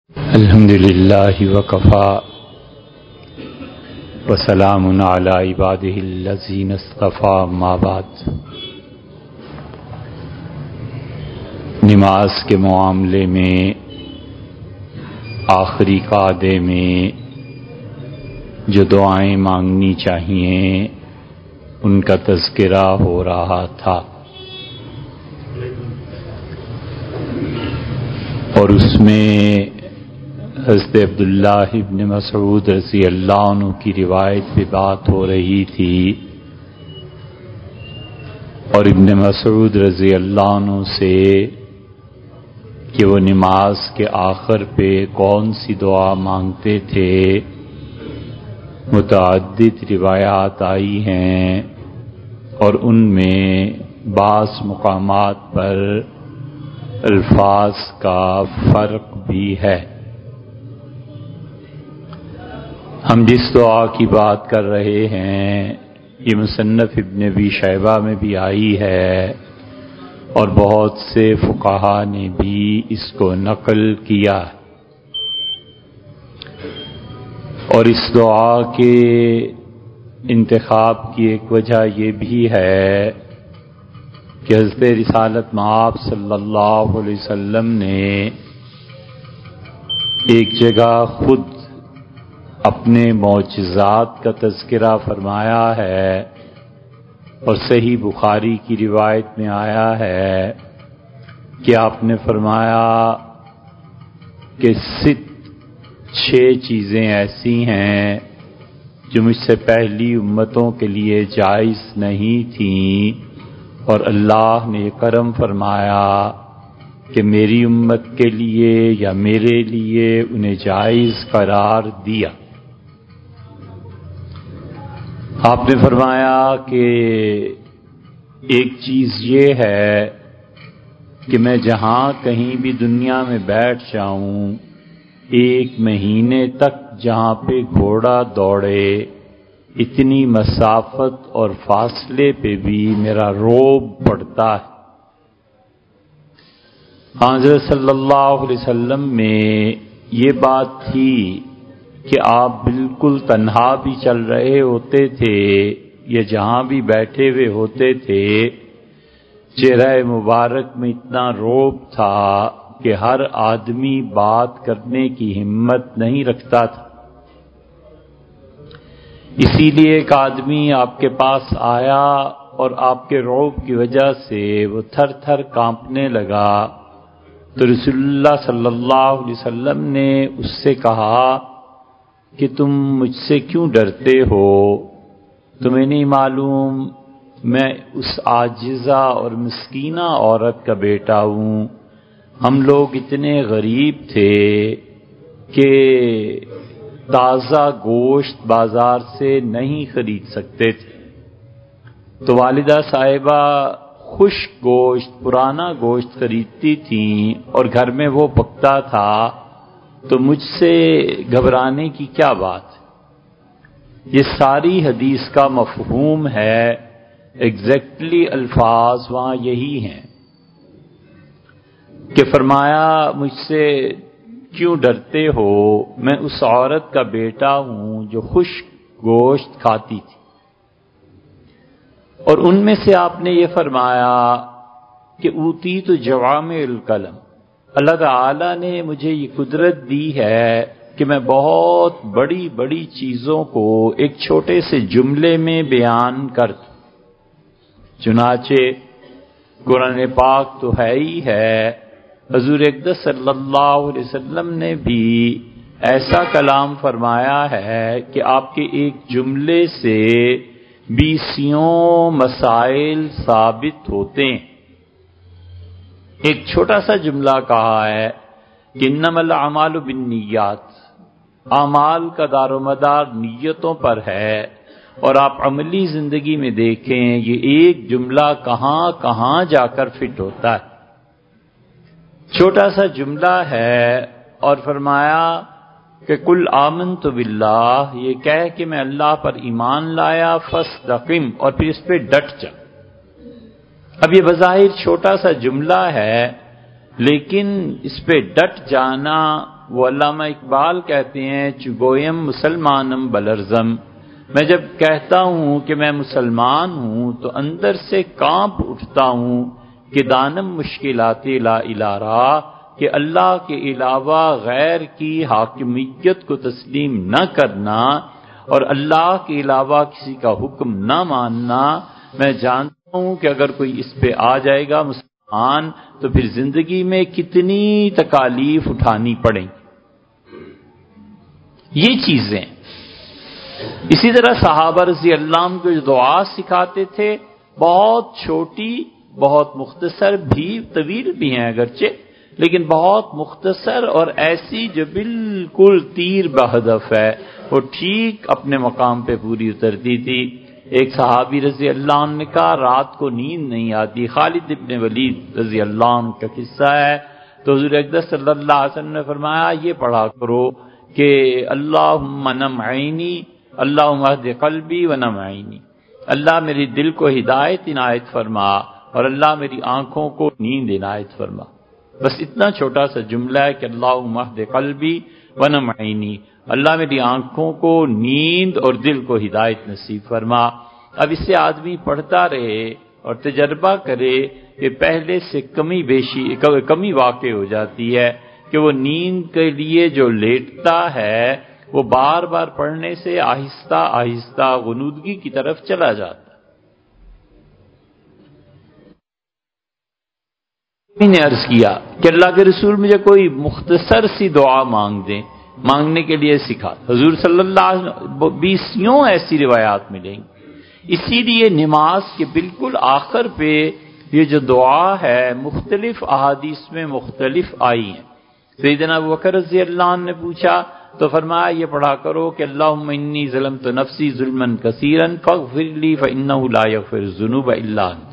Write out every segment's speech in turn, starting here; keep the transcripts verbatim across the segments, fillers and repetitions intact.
الحمد للہ وکفا وسلام علی عبادہ الذین اصطفی، اما بعد۔ نماز کے معاملے میں آخری قعدے میں جو دعائیں مانگنی چاہیے ان کا تذکرہ ہو رہا تھا، اور اس میں حضرت عبداللہ ابن مسعود رضی اللہ عنہ کی روایت پہ بات ہو رہی تھی، اور ابن مسعود رضی اللہ عنہ سے کہ وہ نماز کے آخر پہ کون سی دعا مانگتے تھے متعدد روایات آئی ہیں، اور ان میں بعض مقامات پر الفاظ کا فرق بھی ہے۔ ہم جس دعا کی بات کر رہے ہیں یہ مصنف ابن ابی شیبہ میں بھی آئی ہے، اور بہت سے فقہا نے بھی اس کو نقل کیا، اور اس دعا کے انتخاب کی ایک وجہ یہ بھی ہے کہ حضرت رسالت مآب صلی اللہ علیہ وسلم نے ایک جگہ خود اپنے معجزات کا تذکرہ فرمایا ہے، اور صحیح بخاری کی روایت میں آیا ہے کہ آپ نے فرمایا کہ ست چھ چیزیں ایسی ہیں جو مجھ سے پہلی امتوں کے لیے جائز نہیں تھیں، اور اللہ نے کرم فرمایا کہ میری امت کے لیے یا میرے لیے انہیں جائز قرار دیا۔ آپ نے فرمایا کہ ایک چیز یہ ہے کہ میں جہاں کہیں بھی دنیا میں بیٹھ جاؤں، ایک مہینے تک جہاں پہ گھوڑا دوڑے اتنی مسافت اور فاصلے پہ بھی میرا روب پڑتا ہے۔ حضرت صلی اللہ علیہ وسلم میں یہ بات تھی کہ آپ بالکل تنہا بھی چل رہے ہوتے تھے یا جہاں بھی بیٹھے ہوئے ہوتے تھے، چہرہ مبارک میں اتنا روب تھا کہ ہر آدمی بات کرنے کی ہمت نہیں رکھتا تھا۔ اسی لیے ایک آدمی آپ کے پاس آیا اور آپ کے روب کی وجہ سے وہ تھر تھر کانپنے لگا، تو رسول اللہ صلی اللہ علیہ وسلم نے اس سے کہا کہ تم مجھ سے کیوں ڈرتے ہو؟ تمہیں نہیں معلوم میں اس عاجزہ اور مسکینہ عورت کا بیٹا ہوں؟ ہم لوگ اتنے غریب تھے کہ تازہ گوشت بازار سے نہیں خرید سکتے تھے، تو والدہ صاحبہ خشک گوشت، پرانا گوشت خریدتی تھیں اور گھر میں وہ پکتا تھا، تو مجھ سے گھبرانے کی کیا بات؟ یہ ساری حدیث کا مفہوم ہے، ایگزیکٹلی الفاظ وہاں یہی ہیں کہ فرمایا مجھ سے کیوں ڈرتے ہو؟ میں اس عورت کا بیٹا ہوں جو خشک گوشت کھاتی تھی۔ اور ان میں سے آپ نے یہ فرمایا کہ اوتی تو جوامع الکلم، اللہ تعالی نے مجھے یہ قدرت دی ہے کہ میں بہت بڑی بڑی چیزوں کو ایک چھوٹے سے جملے میں بیان کر دوں۔ چنانچہ قرآن پاک تو ہے ہی ہے، حضور اقدس صلی اللہ علیہ وسلم نے بھی ایسا کلام فرمایا ہے کہ آپ کے ایک جملے سے بیسیوں مسائل ثابت ہوتے ہیں۔ ایک چھوٹا سا جملہ کہا ہے کہ انما الاعمال بالنیات، اعمال کا دار و مدار نیتوں پر ہے، اور آپ عملی زندگی میں دیکھیں یہ ایک جملہ کہاں کہاں جا کر فٹ ہوتا ہے۔ چھوٹا سا جملہ ہے، اور فرمایا کہ کل آمنت باللہ، یہ کہہ کہ میں اللہ پر ایمان لایا، فاستقم، اور پھر اس پہ ڈٹ جا۔ اب یہ بظاہر چھوٹا سا جملہ ہے، لیکن اس پہ ڈٹ جانا وہ علامہ اقبال کہتے ہیں چگویم مسلمانم بلرزم، میں جب کہتا ہوں کہ میں مسلمان ہوں تو اندر سے کانپ اٹھتا ہوں کہ دانم مشکلات لا الہ، کہ اللہ کے علاوہ غیر کی حاکمیت کو تسلیم نہ کرنا اور اللہ کے علاوہ کسی کا حکم نہ ماننا، میں جانتا ہوں کہ اگر کوئی اس پہ آ جائے گا مسلمان تو پھر زندگی میں کتنی تکالیف اٹھانی پڑیں۔ یہ چیزیں اسی طرح صحابہ رضی اللہ عنہ کو جو دعا سکھاتے تھے، بہت چھوٹی، بہت مختصر بھی، طویل بھی ہیں اگرچہ، لیکن بہت مختصر اور ایسی جو بالکل تیر بہدف ہے، وہ ٹھیک اپنے مقام پہ پوری اترتی تھی۔ ایک صحابی رضی اللہ عنہ نے کہا رات کو نیند نہیں آتی، خالد ابن ولید رضی اللہ عنہ کا قصہ ہے، تو حضور اقدس صلی اللہ علیہ وسلم نے فرمایا یہ پڑھا کرو کہ اللہم نم عینی، اللہم اہد قلبی ونم عینی، اللہ میری دل کو ہدایت عنایت فرما اور اللہ میری آنکھوں کو نیند عنایت فرما۔ بس اتنا چھوٹا سا جملہ ہے کہ اللہم اہد قلبی ونم عینی، اللہ میری آنکھوں کو نیند اور دل کو ہدایت نصیب فرما۔ اب اس سے آدمی پڑھتا رہے اور تجربہ کرے کہ پہلے سے کمی بیشی کمی واقع ہو جاتی ہے کہ وہ نیند کے لیے جو لیٹتا ہے وہ بار بار پڑھنے سے آہستہ آہستہ غنودگی کی طرف چلا جاتا ہے۔ میں نے عرض کیا کہ اللہ کے رسول مجھے کوئی مختصر سی دعا مانگ دیں، مانگنے کے لیے سکھا۔ حضور صلی اللہ علیہ وسلم بیسیوں ایسی روایات ملیں گی۔ اسی لیے نماز کے بالکل آخر پہ یہ جو دعا ہے مختلف احادیث میں مختلف آئی ہیں۔ سیدنا ابوبکر رضی اللہ عنہ نے پوچھا تو فرمایا یہ پڑھا کرو کہ اللہم انی ظلمت نفسی ظلما کثیرا فاغفر لی فانہ لا یغفر الذنوب الا انت۔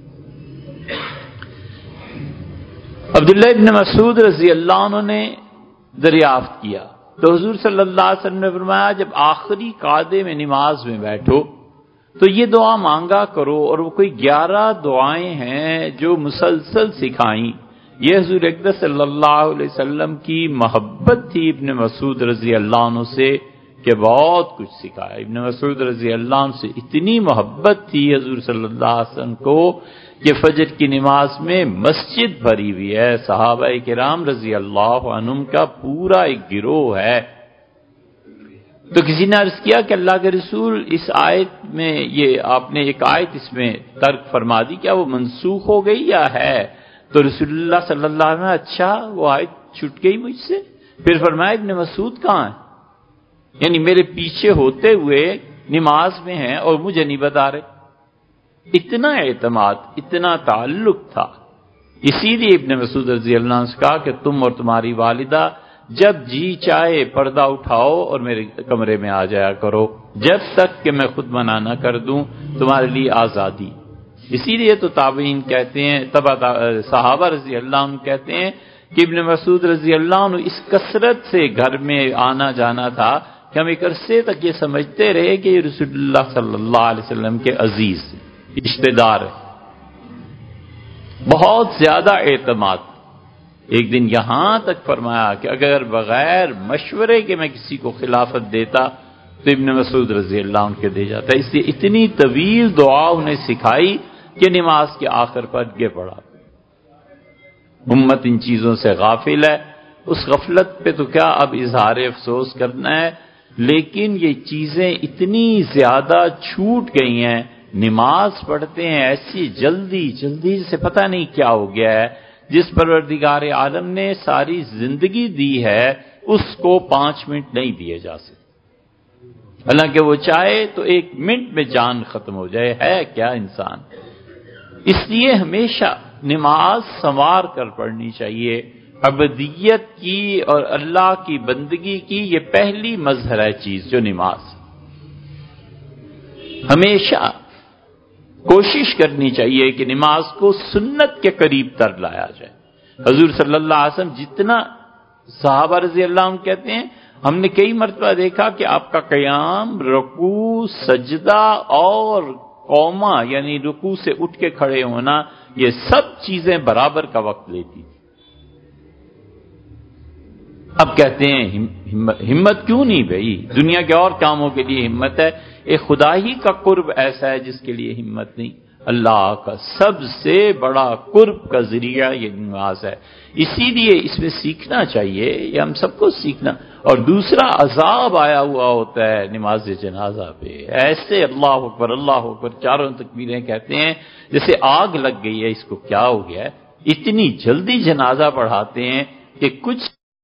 عبداللہ ابن مسعود رضی اللہ عنہ نے دریافت کیا تو حضور صلی اللہ علیہ وسلم نے فرمایا جب آخری قعدے میں نماز میں بیٹھو تو یہ دعا مانگا کرو، اور وہ کوئی گیارہ دعائیں ہیں جو مسلسل سکھائیں۔ یہ حضور اقدس صلی اللہ علیہ وسلم کی محبت تھی ابن مسعود رضی اللہ عنہ سے کہ بہت کچھ سکھایا۔ ابن مسعود رضی اللہ عنہ سے اتنی محبت تھی حضور صلی اللہ علیہ وسلم کو کہ فجر کی نماز میں مسجد بھری ہوئی ہے، صحابہ کرام رضی اللہ عنہم کا پورا ایک گروہ ہے۔ تو کسی نے عرض کیا کہ اللہ کے رسول اس آیت میں یہ آپ نے ایک آیت اس میں ترک فرما دی، کیا وہ منسوخ ہو گئی یا ہے؟ تو رسول اللہ صلی اللہ علیہ وسلم اچھا وہ آیت چھٹ گئی مجھ سے؟ پھر فرمایا ابن مسعود کہاں ہے؟ یعنی میرے پیچھے ہوتے ہوئے نماز میں ہیں اور مجھے نہیں بتا رہے۔ اتنا اعتماد، اتنا تعلق تھا۔ اسی لیے ابن مسعود رضی اللہ عنہ سے کہا کہ تم اور تمہاری والدہ جب جی چاہے پردہ اٹھاؤ اور میرے کمرے میں آ جایا کرو، جب تک کہ میں خود منع نہ کر دوں، تمہارے لیے آزادی۔ اسی لیے تو تابعین کہتے ہیں، تبع صحابہ رضی اللہ عنہ کہتے ہیں کہ ابن مسعود رضی اللہ عنہ اس کثرت سے گھر میں آنا جانا تھا کہ ہم ایک عرصے تک یہ سمجھتے رہے کہ یہ رسول اللہ صلی اللہ علیہ وسلم کے عزیز رشتہ دار ہے۔ بہت زیادہ اعتماد۔ ایک دن یہاں تک فرمایا کہ اگر بغیر مشورے کے میں کسی کو خلافت دیتا تو ابن مسعود رضی اللہ عنہ کے دے جاتا۔ اس لیے اتنی طویل دعا انہیں سکھائی کہ نماز کے آخر پر گر پڑا۔ امت ان چیزوں سے غافل ہے، اس غفلت پہ تو کیا اب اظہار افسوس کرنا ہے، لیکن یہ چیزیں اتنی زیادہ چھوٹ گئی ہیں۔ نماز پڑھتے ہیں ایسی جلدی جلدی سے پتہ نہیں کیا ہو گیا ہے۔ جس پروردگار عالم نے ساری زندگی دی ہے اس کو پانچ منٹ نہیں دیے جا سکتے، حالانکہ وہ چاہے تو ایک منٹ میں جان ختم ہو جائے۔ ہے کیا انسان؟ اس لیے ہمیشہ نماز سنوار کر پڑھنی چاہیے۔ عبدیت کی اور اللہ کی بندگی کی یہ پہلی مظہر ہے چیز جو نماز، ہمیشہ کوشش کرنی چاہیے کہ نماز کو سنت کے قریب تر لایا جائے۔ حضور صلی اللہ علیہ وسلم جتنا، صحابہ رضی اللہ عنہ کہتے ہیں ہم نے کئی مرتبہ دیکھا کہ آپ کا قیام، رکوع، سجدہ اور قوما یعنی رکوع سے اٹھ کے کھڑے ہونا، یہ سب چیزیں برابر کا وقت لیتی تھی۔ اب کہتے ہیں ہمت ہمت کیوں نہیں بھائی؟ دنیا کے اور کاموں کے لیے ہمت ہے، ایک خدا ہی کا قرب ایسا ہے جس کے لیے ہمت نہیں۔ اللہ کا سب سے بڑا قرب کا ذریعہ یہ نماز ہے، اسی لیے اس میں سیکھنا چاہیے، یہ ہم سب کو سیکھنا۔ اور دوسرا عذاب آیا ہوا ہوتا ہے نماز جنازہ پہ، ایسے اللہ اکبر اللہ اکبر چاروں تکبیریں کہتے ہیں جیسے آگ لگ گئی ہے، اس کو کیا ہو گیا ہے؟ اتنی جلدی جنازہ پڑھاتے ہیں کہ کچھ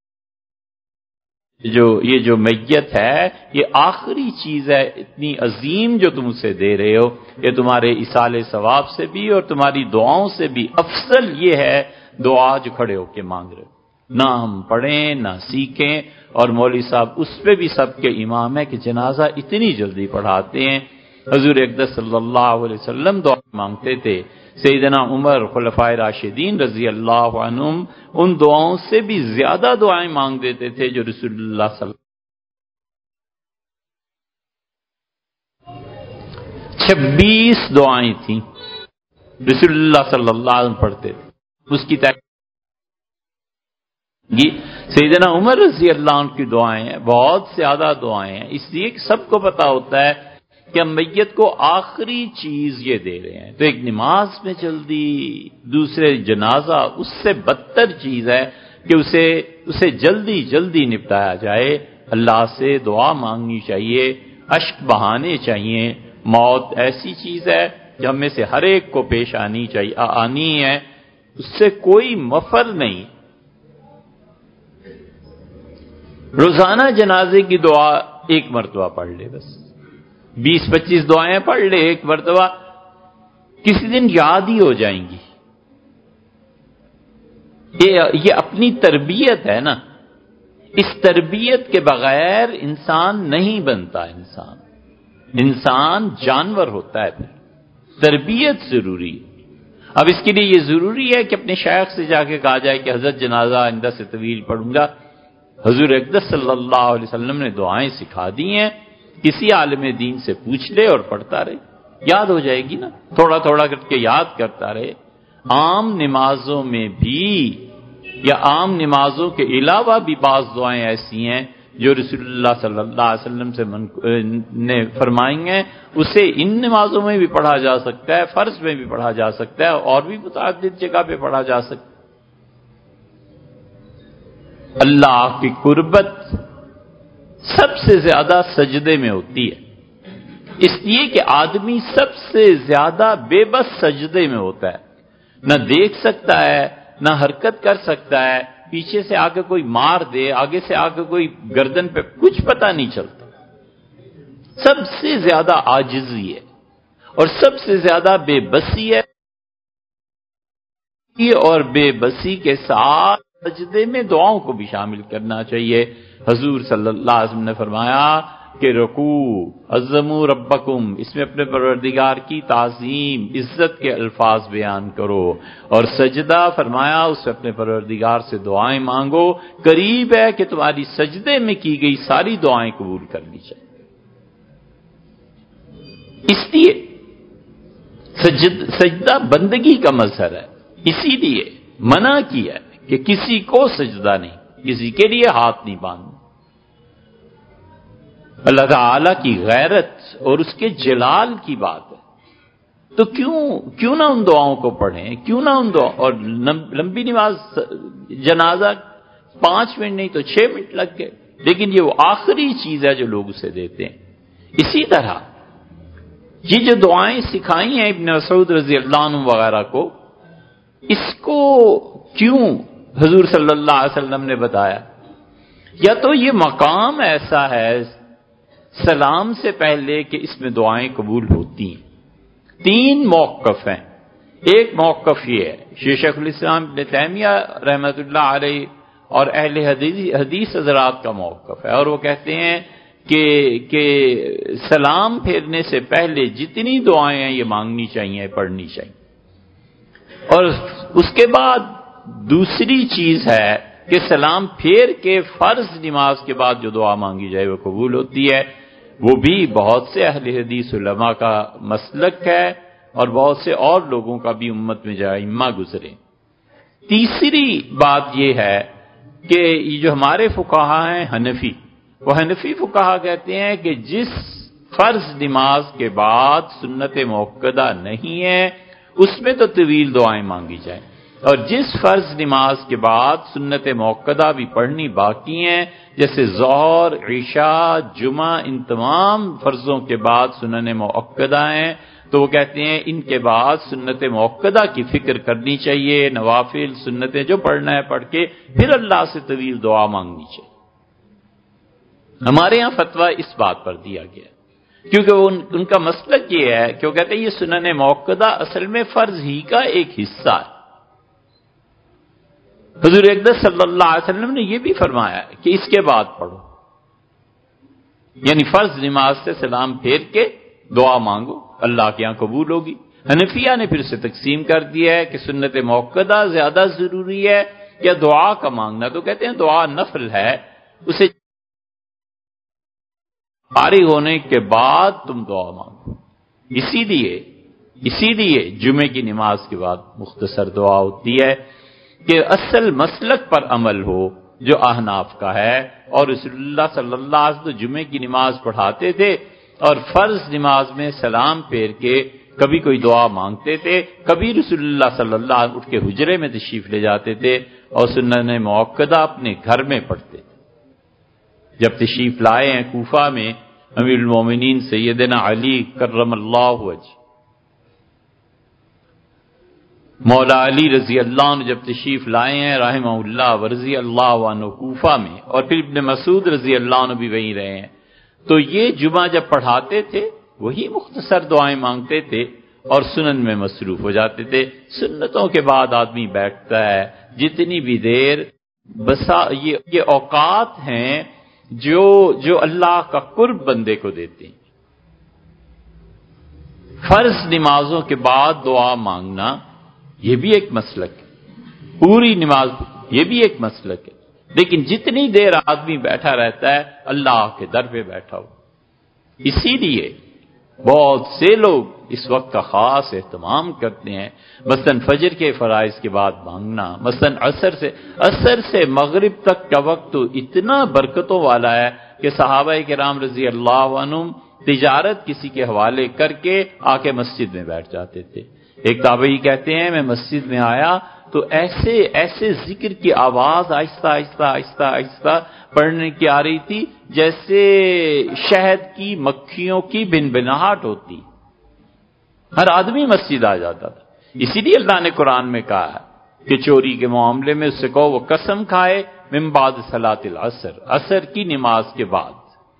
جو یہ جو میت ہے یہ آخری چیز ہے اتنی عظیم جو تم اسے دے رہے ہو، یہ تمہارے اصال ثواب سے بھی اور تمہاری دعاؤں سے بھی افضل یہ ہے دعا جو کھڑے ہو کے مانگ رہے ہو۔ نہ ہم پڑھیں نہ سیکھیں، اور مولوی صاحب اس پہ بھی سب کے امام ہے کہ جنازہ اتنی جلدی پڑھاتے ہیں۔ حضور اقدس صلی اللہ علیہ وسلم دعا مانگتے تھے، سیدنا عمر خلفائے راشدین رضی اللہ عنہم ان دعاؤں سے بھی زیادہ دعائیں مانگ دیتے تھے جو رسول اللہ صلی اللہ چھبیس دعائیں تھیں رسول اللہ صلی اللہ علیہ وسلم پڑھتے تھے، اس کی تحقیق سیدنا عمر رضی اللہ عنہ کی دعائیں ہیں، بہت زیادہ دعائیں ہیں، اس لیے کہ سب کو پتا ہوتا ہے کہ ہم میت کو آخری چیز یہ دے رہے ہیں۔ تو ایک نماز میں جلدی، دوسرے جنازہ اس سے بدتر چیز ہے کہ اسے اسے جلدی جلدی نپٹایا جائے۔ اللہ سے دعا مانگنی چاہیے، اشک بہانے چاہیے۔ موت ایسی چیز ہے جو ہم میں سے ہر ایک کو پیش آنی چاہیے، آنی ہے، اس سے کوئی مفر نہیں۔ روزانہ جنازے کی دعا ایک مرتبہ پڑھ لے، بس بیس پچیس دعائیں پڑھ لے ایک مرتبہ، کسی دن یاد ہی ہو جائیں گی۔ یہ یہ اپنی تربیت ہے نا، اس تربیت کے بغیر انسان نہیں بنتا، انسان انسان جانور ہوتا ہے، پھر تربیت ضروری ہے۔ اب اس کے لیے یہ ضروری ہے کہ اپنے شیخ سے جا کے کہا جائے کہ حضرت جنازہ آئندہ سے طویل پڑھوں گا۔ حضور اقدس صلی اللہ علیہ وسلم نے دعائیں سکھا دی ہیں، کسی عالم دین سے پوچھ لے اور پڑھتا رہے، یاد ہو جائے گی نا، تھوڑا تھوڑا کر کے یاد کرتا رہے۔ عام نمازوں میں بھی یا عام نمازوں کے علاوہ بھی بعض دعائیں ایسی ہیں جو رسول اللہ صلی اللہ علیہ وسلم سے نے فرمائی ہیں، اسے ان نمازوں میں بھی پڑھا جا سکتا ہے، فرض میں بھی پڑھا جا سکتا ہے، اور بھی متعدد جگہ پہ پڑھا جا سکتا ہے۔ اللہ کی قربت سب سے زیادہ سجدے میں ہوتی ہے، اس لیے کہ آدمی سب سے زیادہ بے بس سجدے میں ہوتا ہے، نہ دیکھ سکتا ہے نہ حرکت کر سکتا ہے، پیچھے سے آ کے کوئی مار دے، آگے سے آ کے کوئی گردن پہ، کچھ پتہ نہیں چلتا، سب سے زیادہ عاجزی ہے اور سب سے زیادہ بے بسی ہے، اور بے بسی کے ساتھ سجدے میں دعاؤں کو بھی شامل کرنا چاہیے۔ حضور صلی اللہ علیہ وسلم نے فرمایا کہ رکوع عظموا ربکم، اس میں اپنے پروردگار کی تعظیم عزت کے الفاظ بیان کرو، اور سجدہ فرمایا اس میں اپنے پروردگار سے دعائیں مانگو، قریب ہے کہ تمہاری سجدے میں کی گئی ساری دعائیں قبول کر لی جائیں۔ اس لیے سجد سجدہ بندگی کا مظہر ہے، اسی لیے منع کیا ہے کہ کسی کو سجدہ نہیں، کسی کے لیے ہاتھ نہیں باندھنا۔ اللہ تعالی کی غیرت اور اس کے جلال کی بات ہے، تو کیوں کیوں نہ ان دعاؤں کو پڑھیں، کیوں نہ ان دعاؤں، اور لمبی نماز جنازہ پانچ منٹ نہیں تو چھ منٹ لگ گئے، لیکن یہ وہ آخری چیز ہے جو لوگ اسے دیتے ہیں۔ اسی طرح یہ جو دعائیں سکھائی ہیں ابن مسعود رضی اللہ عنہ وغیرہ کو، اس کو کیوں حضور صلی اللہ علیہ وسلم نے بتایا؟ یا تو یہ مقام ایسا ہے سلام سے پہلے کہ اس میں دعائیں قبول ہوتی ہیں۔ تین موقف ہیں، ایک موقف یہ ہے شیخ الاسلام ابن تیمیہ رحمۃ اللہ علیہ اور اہل حدیث حدیث حضرات کا موقف ہے، اور وہ کہتے ہیں کہ کہ سلام پھیرنے سے پہلے جتنی دعائیں ہیں یہ مانگنی چاہیے، پڑھنی چاہیے، اور اس کے بعد دوسری چیز ہے کہ سلام پھیر کے فرض نماز کے بعد جو دعا مانگی جائے وہ قبول ہوتی ہے۔ وہ بھی بہت سے اہل حدیث علماء کا مسلک ہے اور بہت سے اور لوگوں کا بھی امت میں جو ائمہ گزرے۔ تیسری بات یہ ہے کہ یہ جو ہمارے فقہا ہیں حنفی، وہ حنفی فقہا کہتے ہیں کہ جس فرض نماز کے بعد سنت موقدہ نہیں ہے اس میں تو طویل دعائیں مانگی جائیں، اور جس فرض نماز کے بعد سنت موقدہ بھی پڑھنی باقی ہیں جیسے ظہر، عشاء، جمعہ، ان تمام فرضوں کے بعد سنن موقدہ ہیں، تو وہ کہتے ہیں ان کے بعد سنت موقدہ کی فکر کرنی چاہیے، نوافل سنتیں جو پڑھنا ہے پڑھ کے پھر اللہ سے طویل دعا مانگنی چاہیے۔ ہمارے یہاں فتویٰ اس بات پر دیا گیا کیونکہ ان, ان کا مسلک یہ ہے کہ وہ کہتے ہیں یہ سنن موقدہ اصل میں فرض ہی کا ایک حصہ ہے۔ حضور اقدس صلی اللہ علیہ وسلم نے یہ بھی فرمایا کہ اس کے بعد پڑھو، یعنی فرض نماز سے سلام پھیر کے دعا مانگو، اللہ کے یہاں قبول ہوگی۔ حنفیہ نے پھر اسے تقسیم کر دیا ہے کہ سنت موقدہ زیادہ ضروری ہے یا دعا کا مانگنا، تو کہتے ہیں دعا نفل ہے، اسے فارغ ہونے کے بعد تم دعا مانگو۔ اسی لیے اسی لیے جمعے کی نماز کے بعد مختصر دعا ہوتی ہے کہ اصل مسلک پر عمل ہو جو احناف کا ہے، اور رسول اللہ صلی اللہ علیہ وسلم جمعے کی نماز پڑھاتے تھے اور فرض نماز میں سلام پھیر کے کبھی کوئی دعا مانگتے تھے، کبھی رسول اللہ صلی اللہ علیہ وسلم اٹھ کے حجرے میں تشریف لے جاتے تھے اور سنن موقدہ اپنے گھر میں پڑھتے تھے۔ جب تشریف لائے ہیں کوفہ میں امیر المومنین سیدنا علی کرم اللہ وجہ، مولا علی رضی اللہ عنہ جب تشریف لائے ہیں رحمہ اللہ ورضی اللہ عنہ کوفہ میں، اور پھر ابن مسعود رضی اللہ عنہ بھی وہیں رہے ہیں، تو یہ جمعہ جب پڑھاتے تھے وہی مختصر دعائیں مانگتے تھے اور سنن میں مصروف ہو جاتے تھے۔ سنتوں کے بعد آدمی بیٹھتا ہے جتنی بھی دیر، بسا یہ, یہ اوقات ہیں جو جو اللہ کا قرب بندے کو دیتے ہیں۔ فرض نمازوں کے بعد دعا مانگنا یہ بھی ایک مسلک ہے، پوری نماز یہ بھی ایک مسلک ہے، لیکن جتنی دیر آدمی بیٹھا رہتا ہے اللہ کے در پہ بیٹھا ہو۔ اسی لیے بہت سے لوگ اس وقت کا خاص اہتمام کرتے ہیں، مثلا فجر کے فرائض کے بعد مانگنا، مثلا عصر سے عصر سے مغرب تک کا وقت تو اتنا برکتوں والا ہے کہ صحابہ کرام رضی اللہ عنہم تجارت کسی کے حوالے کر کے آ کے مسجد میں بیٹھ جاتے تھے۔ ایک تابعی کہتے ہیں میں مسجد میں آیا تو ایسے ایسے ذکر کی آواز آہستہ آہستہ آہستہ آہستہ پڑھنے کی آ رہی تھی جیسے شہد کی مکھیوں کی بن بناہٹ ہوتی، ہر آدمی مسجد آ جاتا تھا۔ اسی لیے اللہ نے قرآن میں کہا ہے کہ چوری کے معاملے میں اس سے کہو وہ قسم کھائے من بعد صلاۃ العصر، عصر کی نماز کے بعد۔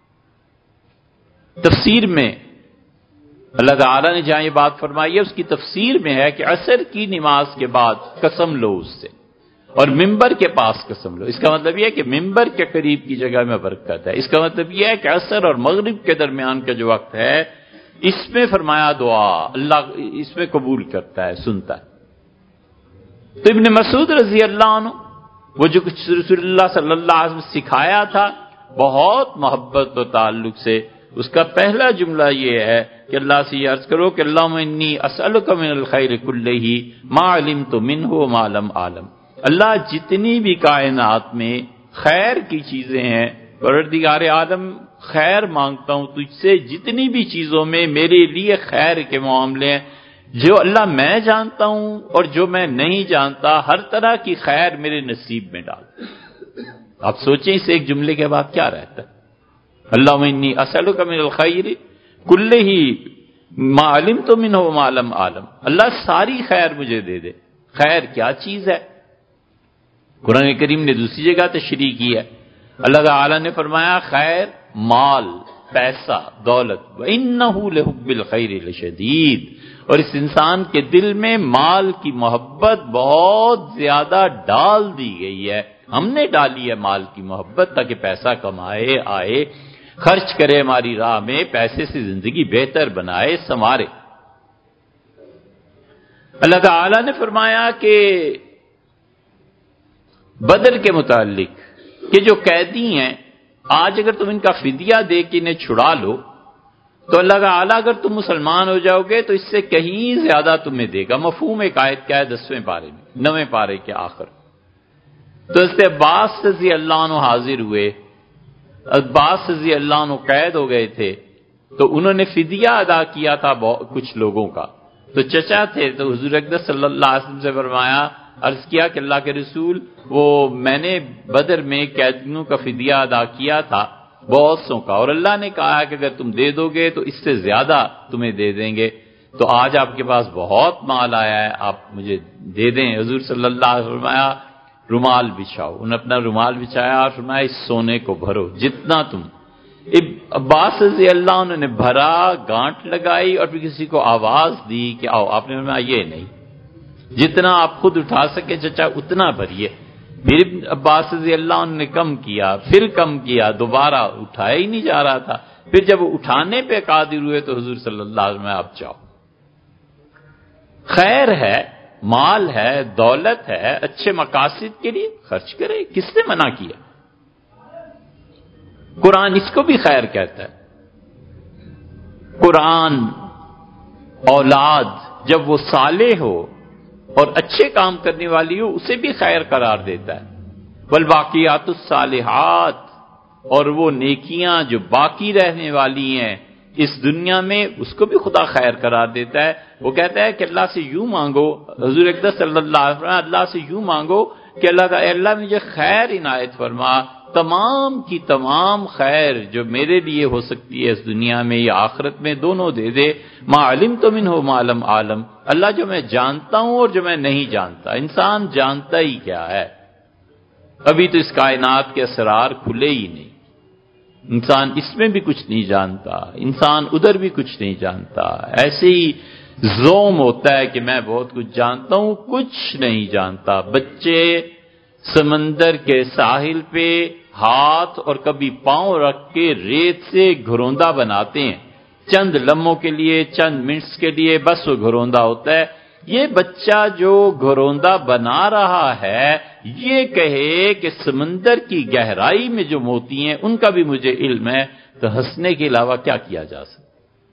تفسیر میں اللہ تعالیٰ نے جہاں یہ بات فرمائی ہے اس کی تفسیر میں ہے کہ عصر کی نماز کے بعد قسم لو اس سے، اور ممبر کے پاس قسم لو۔ اس کا مطلب یہ ہے کہ ممبر کے قریب کی جگہ میں برکت ہے۔ اس کا مطلب یہ ہے کہ عصر اور مغرب کے درمیان کا جو وقت ہے اس میں فرمایا دعا اللہ اس میں قبول کرتا ہے، سنتا ہے۔ تو ابن مسعود رضی اللہ عنہ وہ جو کچھ رسول اللہ صلی اللہ علیہ وسلم سکھایا تھا بہت محبت و تعلق سے، اس کا پہلا جملہ یہ ہے کہ اللہ سے یہ عرض کرو کہ اللہم انی اسألک من الخیر کلہ ما علمت منہ وما لم اعلم، اللہ جتنی بھی کائنات میں خیر کی چیزیں ہیں پروردگار عالم خیر مانگتا ہوں تجھ سے، جتنی بھی چیزوں میں میرے لیے خیر کے معاملے ہیں جو اللہ میں جانتا ہوں اور جو میں نہیں جانتا، ہر طرح کی خیر میرے نصیب میں ڈال۔ آپ سوچیں اس ایک جملے کے بعد کیا رہتا ہے، اللہم انی اسألک من الخیر کلہ ما علمت منہ وما لم اعلم، اللہ ساری خیر مجھے دے دے۔ خیر کیا چیز ہے؟ قرآن کریم نے دوسری جگہ تشریح کی ہے، اللہ تعالی نے فرمایا خیر مال، پیسہ، دولت، وَإِنَّهُ لِحُبِّ الْخَيْرِ لَشَدِيدٌ، اور اس انسان کے دل میں مال کی محبت بہت زیادہ ڈال دی گئی ہے، ہم نے ڈالی ہے مال کی محبت تاکہ پیسہ کمائے، آئے، خرچ کرے ہماری راہ میں، پیسے سے زندگی بہتر بنائے، سنوارے۔ اللہ تعالی نے فرمایا کہ بدر کے متعلق کہ جو قیدی ہیں آج اگر تم ان کا فدیہ دے کے انہیں چھڑا لو تو اللہ تعالیٰ اگر تم مسلمان ہو جاؤ گے تو اس سے کہیں زیادہ تمہیں دے گا۔ مفہوم ایک آیت کیا ہے دسویں پارے میں، نویں پارے کے آخر، تو حضرت عباس رضی اللہ عنہ حاضر ہوئے. عباس رضی اللہ عنہ قید ہو گئے تھے تو انہوں نے فدیہ ادا کیا تھا کچھ لوگوں کا. تو چچا تھے تو حضور اقدس صلی اللہ علیہ وسلم سے فرمایا، عرض کیا کہ اللہ کے رسول، وہ میں نے بدر میں قیدیوں کا فدیہ ادا کیا تھا بہت سو کا، اور اللہ نے کہا کہ اگر تم دے دو گے تو اس سے زیادہ تمہیں دے دیں گے. تو آج آپ کے پاس بہت مال آیا ہے، آپ مجھے دے دیں. حضور صلی اللہ علیہ وسلم فرمایا رومال بچھاؤ. انہوں نے اپنا رومال بچھایا اور فرمایا اس سونے کو بھرو جتنا تم. عباس رضی اللہ عنہ نے بھرا، گانٹ لگائی اور پھر کسی کو آواز دی کہ آؤ. آپ نے فرمایا یہ نہیں، جتنا آپ خود اٹھا سکے چچا اتنا بھریے. پھر عباس رضی اللہ عنہ نے کم کیا، پھر کم کیا، دوبارہ اٹھایا ہی نہیں جا رہا تھا. پھر جب اٹھانے پہ قادر ہوئے تو حضور صلی اللہ علیہ وسلم آپ جاؤ. خیر ہے، مال ہے، دولت ہے، اچھے مقاصد کے لیے خرچ کرے، کس نے منع کیا؟ قرآن اس کو بھی خیر کہتا ہے. قرآن اولاد جب وہ صالح ہو اور اچھے کام کرنے والی ہو اسے بھی خیر قرار دیتا ہے. والباقیات الصالحات، اور وہ نیکیاں جو باقی رہنے والی ہیں اس دنیا میں، اس کو بھی خدا خیر قرار دیتا ہے. وہ کہتا ہے کہ اللہ سے یوں مانگو، حضور اقدس صلی اللہ علیہ وسلم اللہ سے یوں مانگو کہ اللہ کا اے اللہ مجھے خیر عنایت فرما، تمام کی تمام خیر جو میرے لیے ہو سکتی ہے اس دنیا میں یا آخرت میں دونوں دے دے. ما علمت منہ ما لم عالم، اللہ جو میں جانتا ہوں اور جو میں نہیں جانتا. انسان جانتا ہی کیا ہے؟ ابھی تو اس کائنات کے اسرار کھلے ہی نہیں. انسان اس میں بھی کچھ نہیں جانتا، انسان ادھر بھی کچھ نہیں جانتا. ایسے ہی زوم ہوتا ہے کہ میں بہت کچھ جانتا ہوں، کچھ نہیں جانتا. بچے سمندر کے ساحل پہ ہاتھ اور کبھی پاؤں رکھ کے ریت سے گھروندہ بناتے ہیں، چند لمحوں کے لیے، چند منٹس کے لیے، بس وہ گھروندہ ہوتا ہے. یہ بچہ جو گھروندہ بنا رہا ہے یہ کہے کہ سمندر کی گہرائی میں جو موتی ہیں ان کا بھی مجھے علم ہے، تو ہنسنے کے علاوہ کیا کیا جا سکتا؟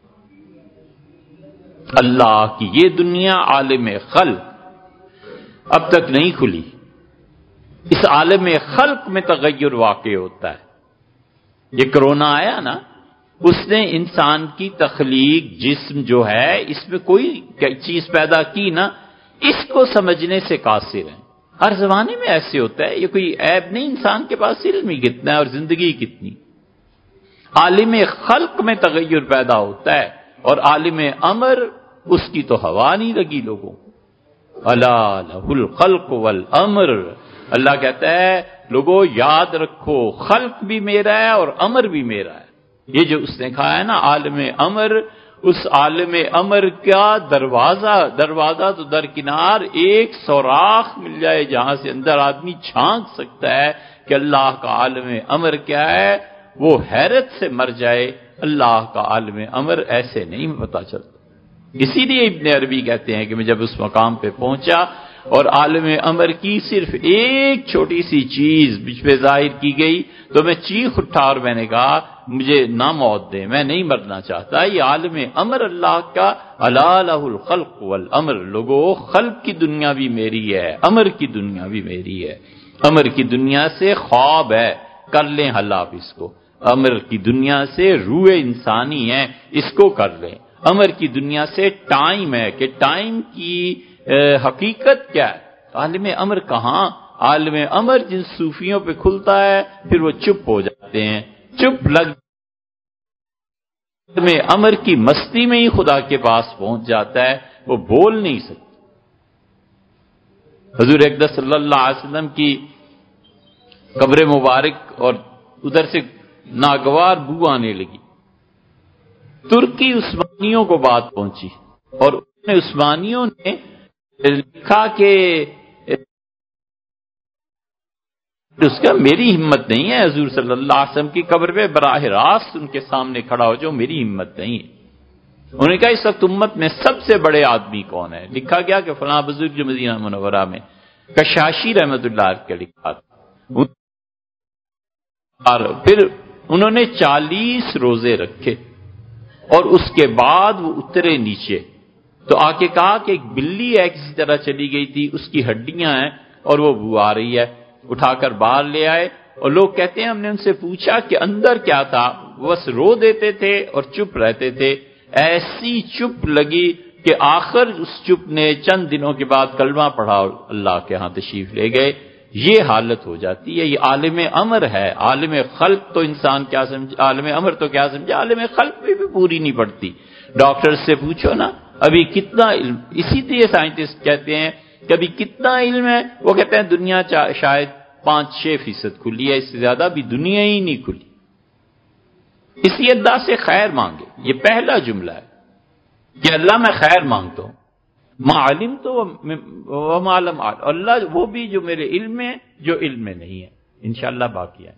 اللہ کی یہ دنیا عالم خلق اب تک نہیں کھلی. اس عالم خلق میں تغیر واقع ہوتا ہے. یہ کرونا آیا نا، اس نے انسان کی تخلیق، جسم جو ہے اس میں کوئی چیز پیدا کی نا، اس کو سمجھنے سے قاصر ہیں. ہر زمانے میں ایسے ہوتا ہے، یہ کوئی عیب نہیں. انسان کے پاس علم ہی کتنا ہے اور زندگی کتنی. عالم خلق میں تغیر پیدا ہوتا ہے اور عالم امر اس کی تو ہوا نہیں لگی لوگوں. الا لہ الخلق والامر، اللہ کہتا ہے لوگوں یاد رکھو خلق بھی میرا ہے اور امر بھی میرا ہے. یہ جو اس نے کہا ہے نا عالم امر، اس عالم امر کا دروازہ دروازہ تو درکنار ایک سوراخ مل جائے جہاں سے اندر آدمی جھانک سکتا ہے کہ اللہ کا عالم امر کیا ہے، وہ حیرت سے مر جائے. اللہ کا عالم امر ایسے نہیں پتا چلتا. اسی لیے ابن عربی کہتے ہیں کہ میں جب اس مقام پہ پہنچا اور عالم امر کی صرف ایک چھوٹی سی چیز مجھ پہ ظاہر کی گئی تو میں چیخ اٹھا اور میں نے کہا مجھے نہ موت دے، میں نہیں مرنا چاہتا. یہ عالم امر اللہ کا الا لہ الخلق والامر. لوگوں خلق کی دنیا بھی میری ہے، امر کی دنیا بھی میری ہے. امر کی دنیا سے خواب ہے، کر لیں حل آپ اس کو. امر کی دنیا سے روح انسانی ہے، اس کو کر لیں. امر کی دنیا سے ٹائم ہے کہ ٹائم کی حقیقت کیا ہے. عالم امر کہاں؟ عالم امر جن صوفیوں پہ کھلتا ہے پھر وہ چپ ہو جاتے ہیں، چپ لگ میں امر کی مستی میں ہی خدا کے پاس پہنچ جاتا ہے، وہ بول نہیں سکتا. حضور اقدس صلی اللہ علیہ وسلم کی قبر مبارک اور ادھر سے ناگوار بو آنے لگی. ترکی عثمانیوں کو بات پہنچی اور عثمانیوں نے لکھا کہ اس کا میری ہمت نہیں ہے حضور صلی اللہ علیہ وسلم کی قبر پہ براہ راست ان کے سامنے کھڑا ہو جاؤ، میری ہمت نہیں ہے. انہوں نے کہا اس وقت امت میں سب سے بڑے آدمی کون ہے؟ لکھا گیا کہ فلاں بزرگ جو مدینہ منورہ میں کشاشی رحمت اللہ علیہ کا لکھا تھا. اور پھر انہوں نے چالیس روزے رکھے اور اس کے بعد وہ اترے نیچے تو آ کے کہا کہ ایک بلی ہے کسی طرح چلی گئی تھی، اس کی ہڈیاں ہیں اور وہ بو آ رہی ہے. اٹھا کر باہر لے آئے اور لوگ کہتے ہیں ہم نے ان سے پوچھا کہ اندر کیا تھا، بس رو دیتے تھے اور چپ رہتے تھے. ایسی چپ لگی کہ آخر اس چپ نے چند دنوں کے بعد کلمہ پڑھا اور اللہ کے ہاں تشریف لے گئے. یہ حالت ہو جاتی ہے. یہ عالم امر ہے. عالم خلق تو انسان کیا سمجھے، عالم امر تو کیا سمجھے، عالم خلق بھی, بھی پوری نہیں پڑتی. ڈاکٹر سے پوچھو نا ابھی کتنا علم، اسی لیے سائنٹسٹ کہتے ہیں کہ ابھی کتنا علم ہے، وہ کہتے ہیں دنیا شاید پانچ چھ فیصد کھلی ہے، اس سے زیادہ بھی دنیا ہی نہیں کھلی. اسی ادا سے خیر مانگے، یہ پہلا جملہ ہے کہ اللہ میں خیر مانگتا ہوں. معلم تو وہ معلوم اللہ وہ بھی جو میرے علم میں جو علم میں نہیں ہے. انشاءاللہ باقی ہے.